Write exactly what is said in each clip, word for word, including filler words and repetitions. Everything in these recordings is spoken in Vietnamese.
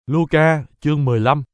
Luca chương mười lăm.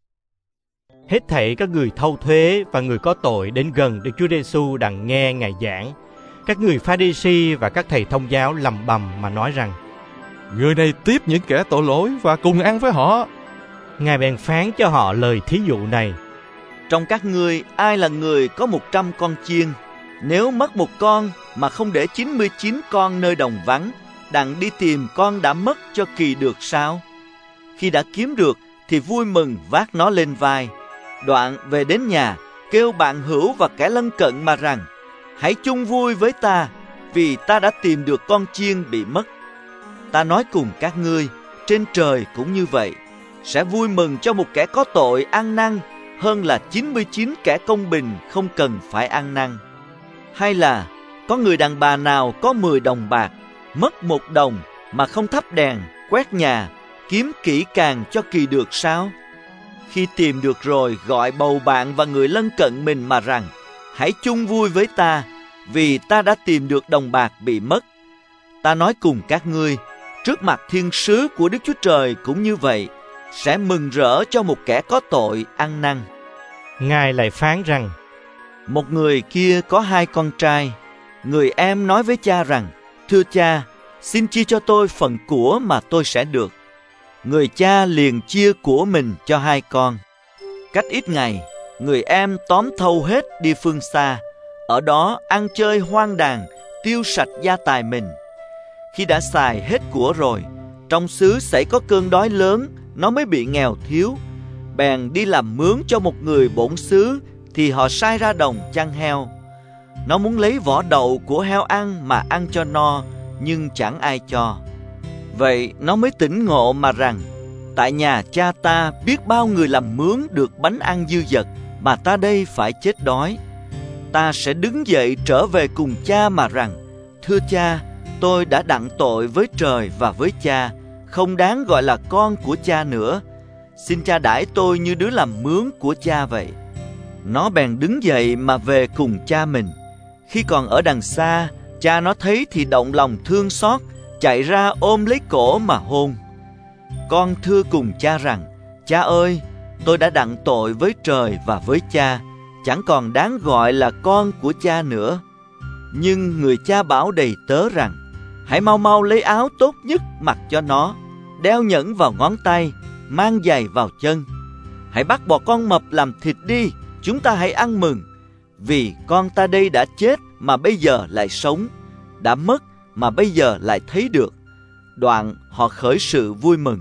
Hết thảy các người thâu thuế và người có tội đến gần Đức Chúa Giêsu đặng nghe Ngài giảng. Các người Pha-ri-si và các thầy thông giáo lầm bầm mà nói rằng: Người này tiếp những kẻ tội lỗi và cùng ăn với họ. Ngài bèn phán cho họ lời thí dụ này: Trong các ngươi ai là người có một trăm con chiên, nếu mất một con mà không để chín mươi chín con nơi đồng vắng, đặng đi tìm con đã mất cho kỳ được sao? Khi đã kiếm được thì vui mừng vác nó lên vai. Đoạn về đến nhà, kêu bạn hữu và kẻ lân cận mà rằng: Hãy chung vui với ta, vì ta đã tìm được con chiên bị mất. Ta nói cùng các ngươi, trên trời cũng như vậy, sẽ vui mừng cho một kẻ có tội ăn năn hơn là chín mươi chín kẻ công bình không cần phải ăn năn. Hay là có người đàn bà nào có mười đồng bạc, mất một đồng mà không thắp đèn, quét nhà, kiếm kỹ càng cho kỳ được sao? Khi tìm được rồi, gọi bầu bạn và người lân cận mình mà rằng: Hãy chung vui với ta, vì ta đã tìm được đồng bạc bị mất. Ta nói cùng các ngươi, trước mặt thiên sứ của Đức Chúa Trời cũng như vậy, sẽ mừng rỡ cho một kẻ có tội ăn năn. Ngài lại phán rằng: Một người kia có hai con trai. Người em nói với cha rằng: Thưa cha, xin chia cho tôi phần của mà tôi sẽ được. Người cha liền chia của mình cho hai con. Cách ít ngày, người em tóm thâu hết đi phương xa, ở đó ăn chơi hoang đàn, tiêu sạch gia tài mình. Khi đã xài hết của rồi, trong xứ xảy có cơn đói lớn, nó mới bị nghèo thiếu. Bèn đi làm mướn cho một người bổn xứ, thì họ sai ra đồng chăn heo. Nó muốn lấy vỏ đậu của heo ăn mà ăn cho no, nhưng chẳng ai cho. Vậy nó mới tỉnh ngộ mà rằng: Tại nhà cha ta biết bao người làm mướn được bánh ăn dư dật, mà ta đây phải chết đói. Ta sẽ đứng dậy trở về cùng cha mà rằng: Thưa cha, tôi đã đặng tội với trời và với cha, không đáng gọi là con của cha nữa. Xin cha đãi tôi như đứa làm mướn của cha vậy. Nó bèn đứng dậy mà về cùng cha mình. Khi còn ở đằng xa, cha nó thấy thì động lòng thương xót, chạy ra ôm lấy cổ mà hôn. Con thưa cùng cha rằng: Cha ơi, tôi đã đặng tội với trời và với cha, chẳng còn đáng gọi là con của cha nữa. Nhưng người cha bảo đầy tớ rằng: Hãy mau mau lấy áo tốt nhất mặc cho nó, đeo nhẫn vào ngón tay, mang giày vào chân. Hãy bắt bò con mập làm thịt đi, chúng ta hãy ăn mừng. Vì con ta đây đã chết mà bây giờ lại sống, đã mất mà bây giờ lại thấy được. Đoạn họ khởi sự vui mừng.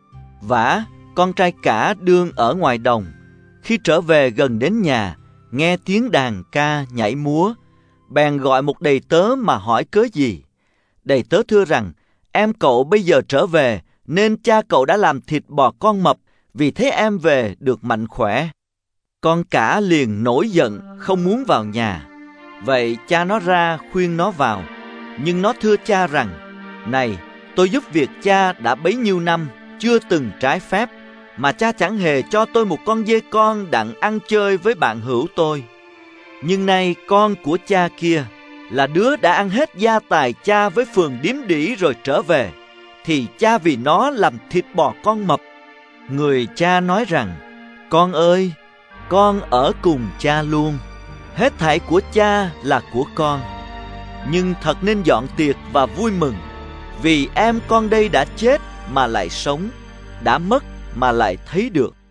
Vả, con trai cả đương ở ngoài đồng. Khi trở về gần đến nhà, nghe tiếng đàn ca nhảy múa, bèn gọi một đầy tớ mà hỏi cớ gì. Đầy tớ thưa rằng: Em cậu bây giờ trở về, nên cha cậu đã làm thịt bò con mập, vì thấy em về được mạnh khỏe. Con cả liền nổi giận, không muốn vào nhà. Vậy cha nó ra khuyên nó vào. Nhưng nó thưa cha rằng: Này, tôi giúp việc cha đã bấy nhiêu năm, chưa từng trái phép, mà cha chẳng hề cho tôi một con dê con đặng ăn chơi với bạn hữu tôi. Nhưng nay con của cha kia, là đứa đã ăn hết gia tài cha với phường điếm đỉ rồi trở về, thì cha vì nó làm thịt bò con mập. Người cha nói rằng: Con ơi, con ở cùng cha luôn, hết thảy của cha là của con. Nhưng thật nên dọn tiệc và vui mừng, vì em con đây đã chết mà lại sống, đã mất mà lại thấy được.